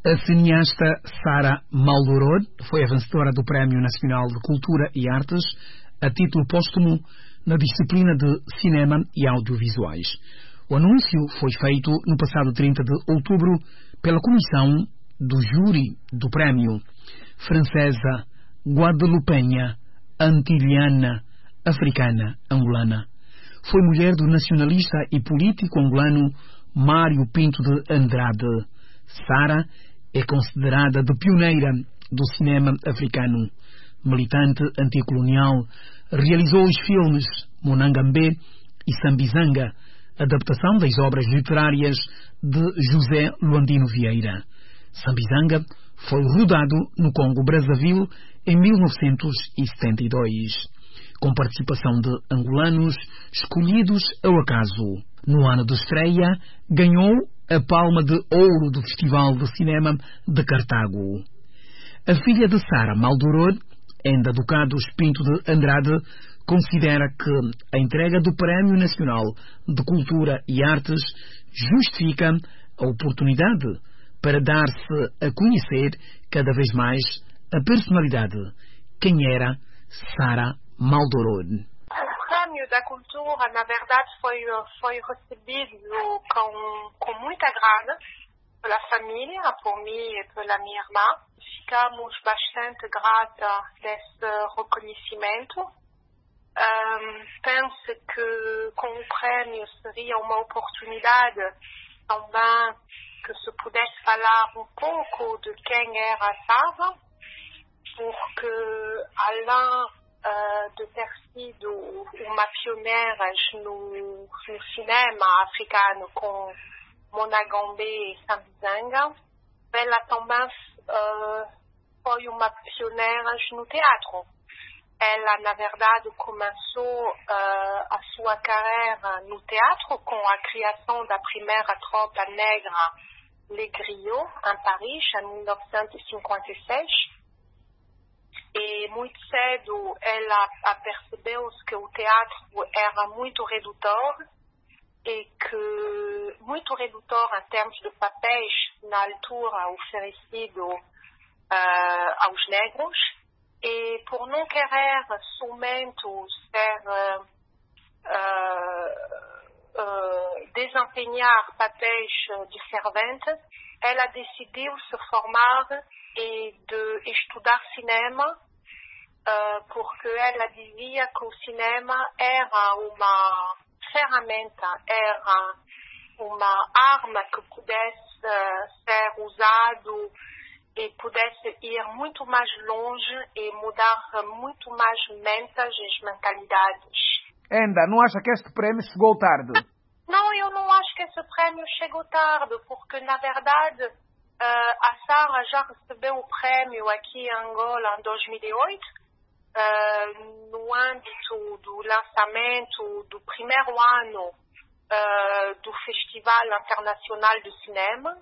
A cineasta Sara Maldoror foi a vencedora do Prémio Nacional de Cultura e Artes a título póstumo na disciplina de Cinema e Audiovisuais. O anúncio foi feito no passado 30 de outubro pela comissão do júri do prémio, francesa, guadalupenha, antilhana, africana, angolana. Foi mulher do nacionalista e político angolano Mário Pinto de Andrade. Sara é considerada de pioneira do cinema africano. Militante anticolonial, realizou os filmes Monangambé e Sambizanga, adaptação das obras literárias de José Luandino Vieira. Sambizanga foi rodado no Congo-Brazzaville em 1972, com participação de angolanos escolhidos ao acaso. No ano de estreia, ganhou a Palma de Ouro do Festival de Cinema de Cartago. A filha de Sara Maldoror, Enda Ducados Pinto de Andrade, considera que a entrega do Prémio Nacional de Cultura e Artes justifica a oportunidade para dar-se a conhecer cada vez mais a personalidade. Quem era Sara Maldoror? O Prémio da Cultura, na verdade, foi recebido com muita grana pela família, por mim e pela minha irmã. Ficamos bastante grata desse reconhecimento. Penso que com o prémio seria uma oportunidade também que se pudesse falar um pouco de quem era a Sara, porque além de ter sido uma pioneira no cinema africano com Monangambé e Sambizanga, ela também foi uma pioneira no teatro. Ela, na verdade, começou a sua carreira no teatro com a criação da primeira tropa negra Les Griots, em Paris, em 1956. E muito cedo ela percebeu que o teatro era muito redutor e que muito redutor em termos de papéis na altura oferecido aos negros. E por não querer somente ser desempenhar papéis de servente, ela decidiu se formar e de estudar cinema, porque ela dizia que o cinema era uma ferramenta, era uma arma que pudesse ser usado e pudesse ir muito mais longe e mudar muito mais mentes e mentalidades. Enda, não acha que este prémio chegou tarde? Não, eu não acho que esse prémio chegou tarde, porque, na verdade, a Sara já recebeu o prémio aqui em Angola em 2008, no âmbito do lançamento do primeiro ano do Festival Internacional de Cinema.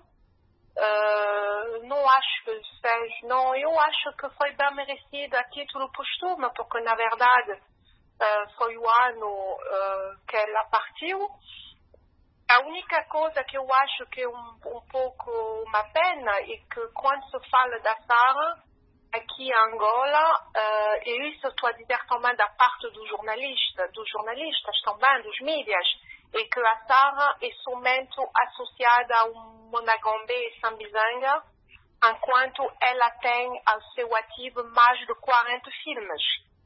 Não acho que seja, não, eu acho que foi bem merecido a título póstumo, porque na verdade foi o ano que ela partiu. A única coisa que eu acho que é um pouco uma pena é que quando se fala da Sara aqui em Angola, e isso estou a dizer também da parte dos jornalistas também, dos mídias, e que a Sara é somente associada ao Monangambé e Sambizanga, enquanto ela tem ao seu ativo mais de 40 filmes.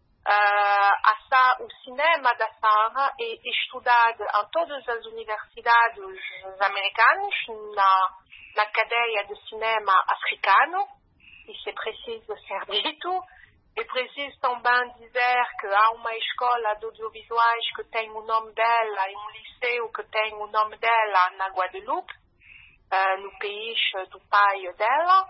O cinema da Sara é estudado em todas as universidades americanas, na cadeia de cinema africano. Isso é preciso ser dito. É preciso também dizer que há uma escola de audiovisuais que tem o nome dela e um liceu que tem o nome dela na Guadeloupe, no país do pai dela,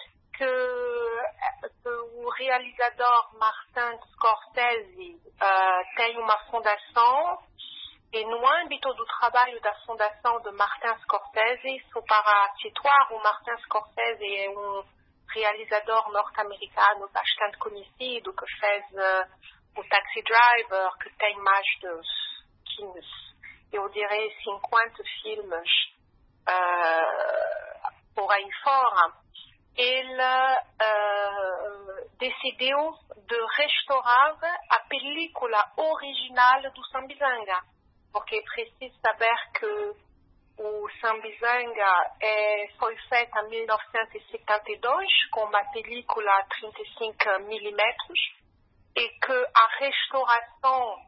que o realizador Martin Scorsese tem uma fundação, e no âmbito do trabalho da fundação de Martin Scorsese, só para situar, o Martin Scorsese é realizador norte-americano bastante conhecido, que fez o Taxi Driver, que tem mais de 15, eu diria 50 filmes por aí fora. ele decidiu de restaurar a película original do Sambizanga, porque é preciso saber que o Sambizanga foi feito em 1972 com uma película 35mm e que a restauração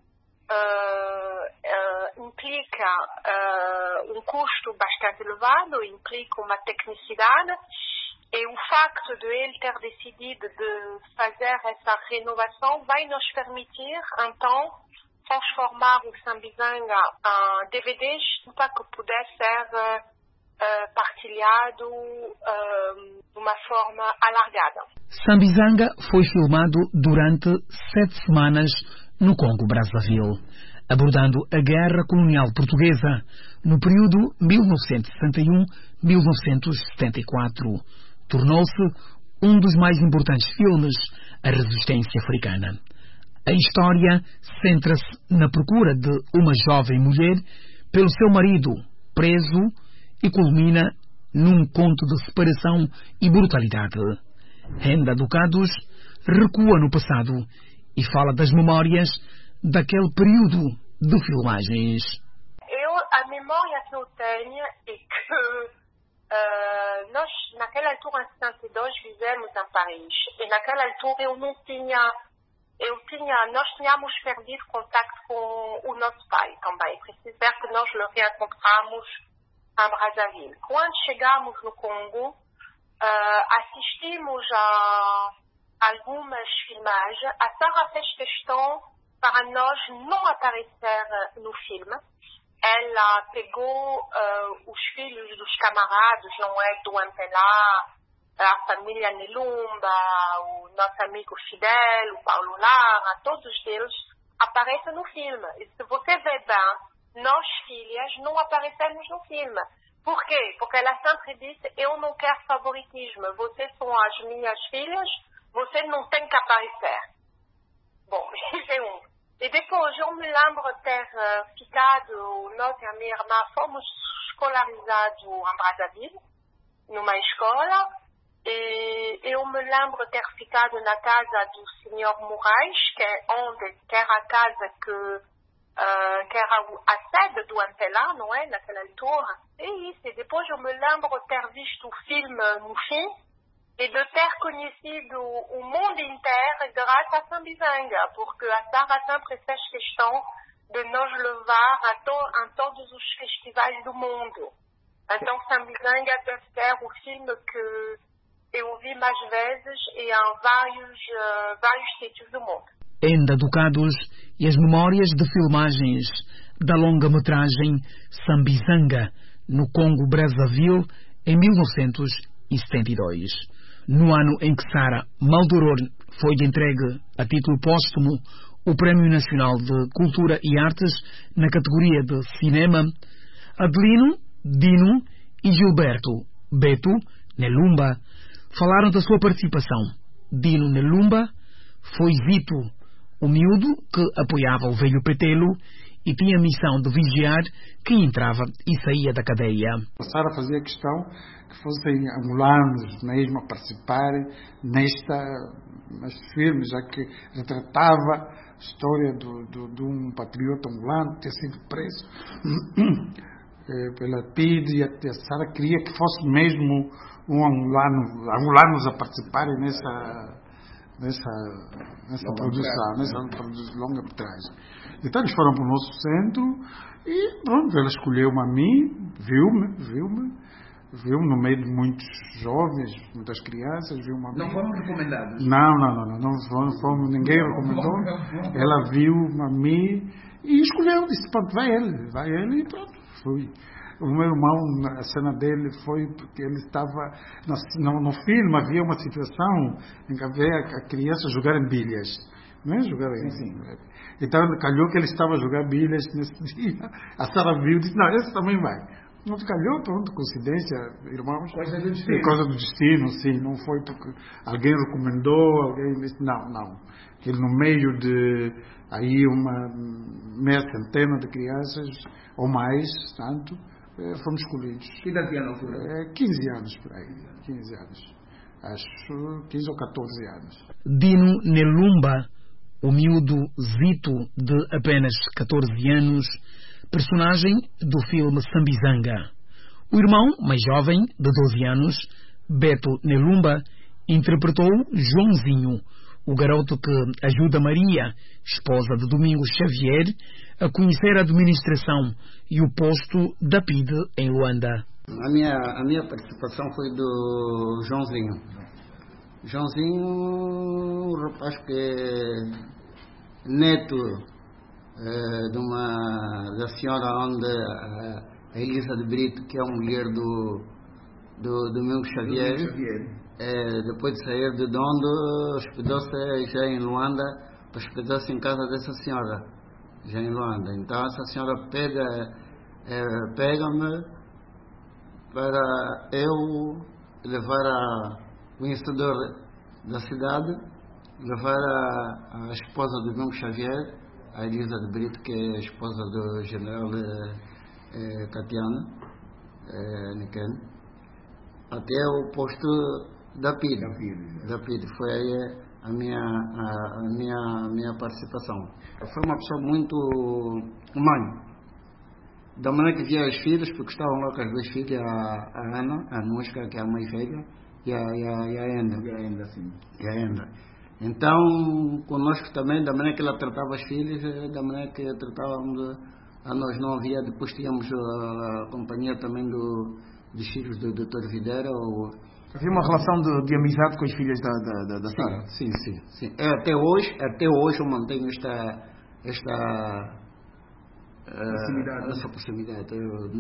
implica um custo bastante elevado, implica uma tecnicidade, e o facto de ele ter decidido de fazer essa renovação vai nos permitir, então, transformar o Sambizanga em DVDs para que pudesse ser partilhado de uma forma alargada. Sambizanga foi filmado durante 7 semanas no Congo-Brazzaville, abordando a guerra colonial portuguesa no período 1971-1974. Tornou-se um dos mais importantes filmes à resistência africana. A história centra-se na procura de uma jovem mulher pelo seu marido, preso, e culmina num conto de separação e brutalidade. Henda Ducados recua no passado e fala das memórias daquele período de filmagens. A memória que eu tenho é que nós, naquela altura, em 72, vivemos em Paris. E naquela altura nós tínhamos perdido contato com o nosso pai também. Preciso ver que nós o reencontramos em Brazzaville. Quando chegamos no Congo, assistimos a algumas filmagens. A Sara fez questão para nós não aparecer no filme. Ela pegou os filhos dos camaradas, não é, do Ampelá, a família Nelumba, o nosso amigo Fidel, o Paulo Lara, todos eles aparecem no filme. E se você vê bem, nós filhas não aparecemos no filme. Por quê? Porque ela sempre disse, eu não quero favoritismo, vocês são as minhas filhas, você não tem que aparecer. Bom, isso é um. E depois eu me lembro de ter ficado, nós e a minha irmã fomos escolarizados em Brazzaville, numa escola, e eu me lembro de ter ficado na casa do Sr. Moraes, que era a casa que era a sede do Ampelá, não é, naquela altura. E isso, e depois eu me lembro de ter visto o filme no fim, e de ter conhecido o mundo inteiro graças a Sambizanga, porque a Sara sempre fez questão de nos levar a todos os festivais do mundo. Então Sambizanga deve ser o filme que eu vi mais vezes e em vários sítios do mundo. Henda Ducados e as memórias de filmagens da longa-metragem Sambizanga no Congo-Brazzaville em 1972. No ano em que Sara Maldoror foi entregue a título póstumo o Prémio Nacional de Cultura e Artes na categoria de Cinema, Adelino, Dino e Gilberto Beto Nelumba falaram da sua participação. Dino Nelumba foi Zito, o miúdo que apoiava o velho Petelo e tinha a missão de vigiar quem entrava e saía da cadeia. A Sara fazia questão que fossem angolanos mesmo a participarem nestes filmes, já que retratava a história de um patriota angolano que tinha sido preso pela PID, e a Sara queria que fosse mesmo angolanos a participarem nessa produção, nessa longa-metragem. Então eles foram para o nosso centro e pronto, ela escolheu-me a mim, viu-me no meio de muitos jovens, muitas crianças, viu-me a mim. Não foram recomendados? Não fomos, ninguém recomendou. Ela viu-me a mim e escolheu, disse, pronto, vai ele, e pronto, fui. O meu irmão, a cena dele foi porque ele estava... No filme havia uma situação em que havia a criança jogar em bilhas. Não é jogar assim. Então calhou que ele estava a jogar bilhas nesse dia. A Sara viu e disse, não, esse também vai. Não calhou, pronto, coincidência, irmãos. Coisa do destino. Coisa do destino, sim. Não foi porque alguém recomendou, alguém disse, não. Que no meio de aí uma meia centena de crianças, ou mais, tanto, fomos escolhidos. Que idade tinha na altura? 15 anos, por aí. 15 anos. acho 15 ou 14 anos. Dino Nelumba, o miúdo Zito de apenas 14 anos, personagem do filme Sambizanga. O irmão, mais jovem, de 12 anos, Beto Nelumba, interpretou Joãozinho, o garoto que ajuda Maria, esposa de Domingos Xavier, a conhecer a administração e o posto da PIDE em Luanda. A minha participação foi do Joãozinho. Joãozinho, um rapaz que é neto da senhora onde a Elisa de Brito, que é a mulher do Domingos Xavier, depois de sair de Dondo, hospedou-se já em Luanda, hospedou-se em casa dessa senhora, já em Luanda. Então essa senhora pega-me para eu levar o conhecedor da cidade, levar a esposa do Domingos Xavier, a Elisa de Brito, que é a esposa do general Catiano Niken, até o posto da PIDE. Foi aí a minha participação. Foi uma pessoa muito humana. Da maneira que via as filhas, porque estavam lá com as duas filhas, a Ana, a Nusca, que é a mais velha, e a Enda. Sim. E a Enda. Então, conosco também, da maneira que ela tratava as filhas, da maneira que tratávamos a nós. Não havia, depois tínhamos a companhia também dos filhos do Dr. Videira. Havia uma relação de amizade com as filhas da Sara? Sim. Até hoje eu mantenho esta proximidade.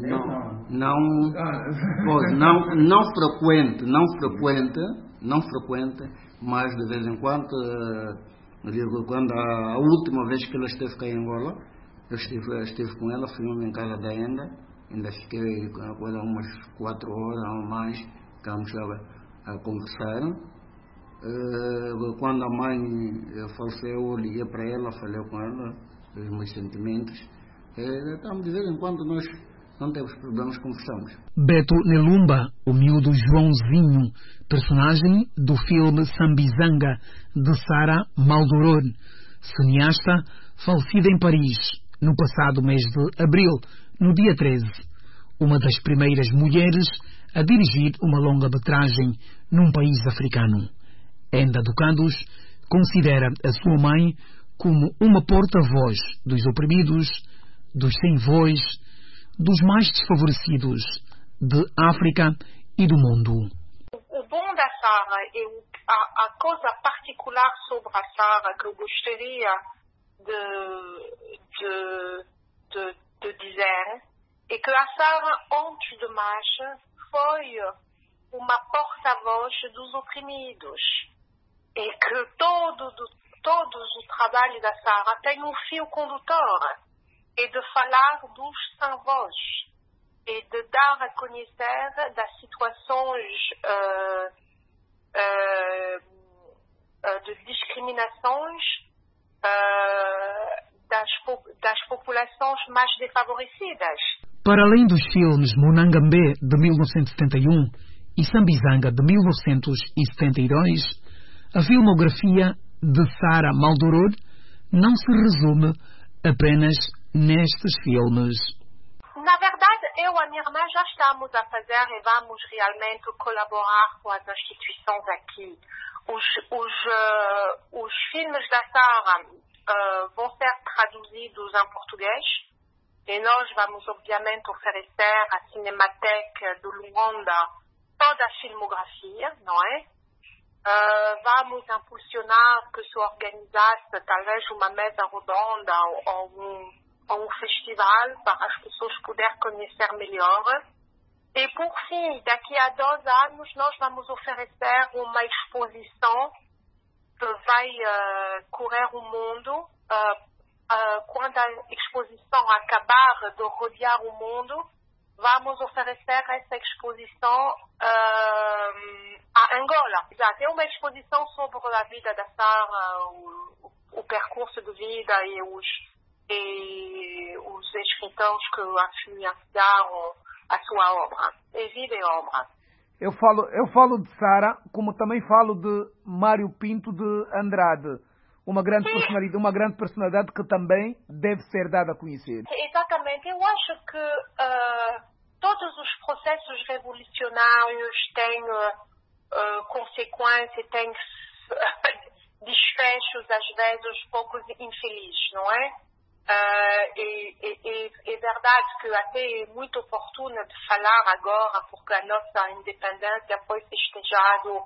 Não frequente, mas de vez em quando, quando a última vez que ela esteve cá em Angola, eu estive com ela, fui em casa da Enda, ainda fiquei com ela umas 4 horas ou mais, ficámos lá a conversar. Quando a mãe faleceu, eu liguei para ela, falei com ela, os meus sentimentos. Então, de vez em quando nós não temos problemas, conversamos. Beto Nelumba, o miúdo Joãozinho, personagem do filme Sambizanga, de Sara Maldoror, cineasta falecida em Paris, no passado mês de abril, no dia 13. Uma das primeiras mulheres a dirigir uma longa-metragem num país africano. Enda Ducandos considera a sua mãe como uma porta-voz dos oprimidos, dos sem voz, dos mais desfavorecidos de África e do mundo. O bom da Sara e a coisa particular sobre a Sara que eu gostaria de dizer é que a Sara, antes de mais, foi uma porta-voz dos oprimidos e que todo o trabalho da Sara tem um fio condutor. E de falar dos sem-voz e de dar a conhecer das situações de discriminações das populações mais desfavorecidas. Para além dos filmes Monangambé, de 1971, e Sambizanga, de 1972, a filmografia de Sara Maldoror não se resume apenas nestes filmes. Na verdade, eu e a minha irmã já estamos a fazer e vamos realmente colaborar com as instituições aqui. Os filmes da Sara vão ser traduzidos em português e nós vamos obviamente oferecer à Cinemateca do Luanda toda a filmografia, não é? Vamos impulsionar que se organizasse talvez uma mesa redonda ou um festival para as pessoas poderem conhecer melhor. E por fim, daqui a 2 anos, nós vamos oferecer uma exposição que vai correr o mundo. Quando a exposição acabar de rodear o mundo, vamos oferecer essa exposição a Angola. Exato. É uma exposição sobre a vida da Sara, o percurso de vida e os escritores que a influenciaram a sua obra, e vida e obra. Eu falo de Sara, como também falo de Mário Pinto de Andrade, uma grande personalidade que também deve ser dada a conhecer. Exatamente. Eu acho que todos os processos revolucionários têm consequências, têm desfechos às vezes um pouco infelizes, não é? É verdade que até é muito oportuno de falar agora, porque a nossa independência foi festejada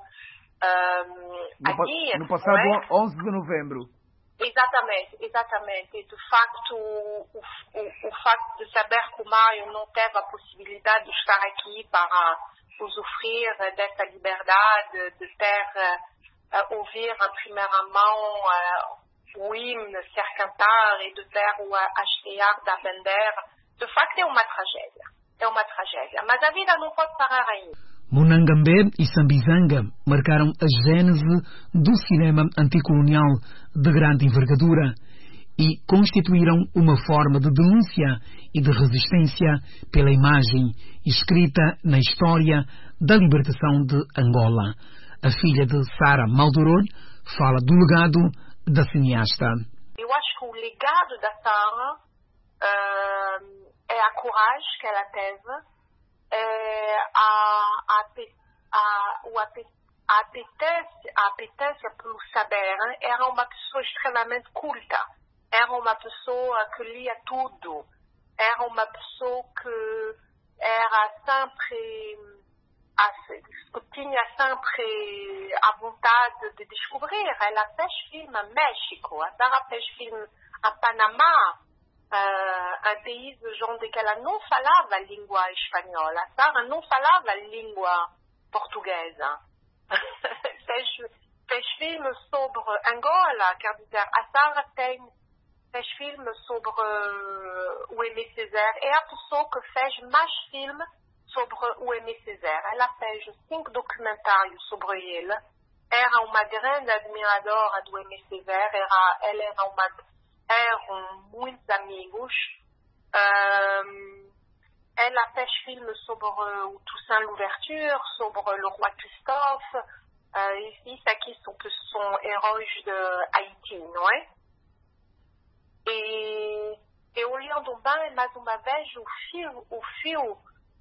aqui. No passado 11 de novembro. Exatamente. E de facto, o facto de saber que o Mário não teve a possibilidade de estar aqui para usufruir dessa liberdade, de ter ouvir em primeira mão o hino ser cantar e de ver o hastear da bandeira, de facto é uma tragédia. Mas a vida não pode parar ainda. Monangambé e Sambizanga marcaram a gênese do cinema anticolonial de grande envergadura e constituíram uma forma de denúncia e de resistência pela imagem escrita na história da libertação de Angola. A filha de Sara Maldoror fala do legado da cineasta. Eu acho que o legado da Sara é a coragem que ela teve, a apetência pelo saber. Era uma pessoa extremamente culta, era uma pessoa que lia tudo, era uma pessoa que era sempre tinha sempre a vontade de descobrir. Ela fez filme a México, a Sara fez filme a Panamá, um país onde ela não falava a língua espanhola. A Sara não falava a língua portuguesa. fez filmes sobre Angola, quer dizer, a Sara fez filmes sobre o Aimé Césaire, é a pessoa que fez mais filmes sobre o Aimé Césaire. Ela fez 5 documentários sobre ele. Era uma grande admiradora do Aimé Césaire. Eram muitos amigos. Ela fez filmes sobre o Toussaint Louverture, sobre o Roi Christophe. Isso aqui são heróis de Haïti, não é? E olhando bem, mais uma vez, o fio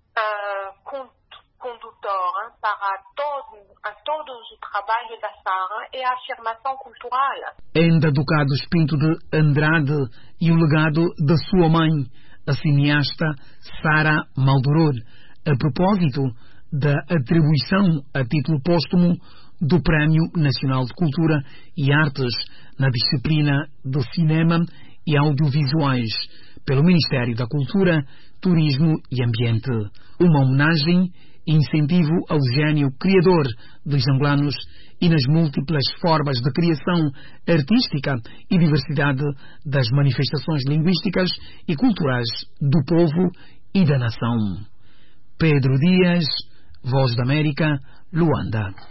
condutor para todo o trabalho da Sara é a afirmação cultural. Ainda Ducados Pinto de Andrade e o legado da sua mãe, a cineasta Sara Maldoror, a propósito da atribuição a título póstumo do Prémio Nacional de Cultura e Artes na disciplina de Cinema e Audiovisuais pelo Ministério da Cultura, Turismo e Ambiente. Uma homenagem e incentivo ao gênio criador dos angolanos e nas múltiplas formas de criação artística e diversidade das manifestações linguísticas e culturais do povo e da nação. Pedro Dias, Voz da América, Luanda.